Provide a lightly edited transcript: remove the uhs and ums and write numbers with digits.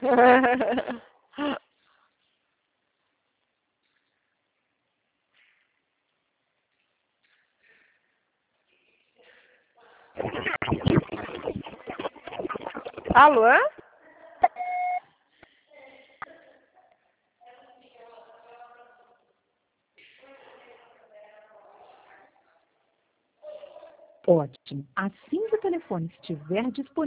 Alô? Ótimo. Assim que o telefone estiver disponível,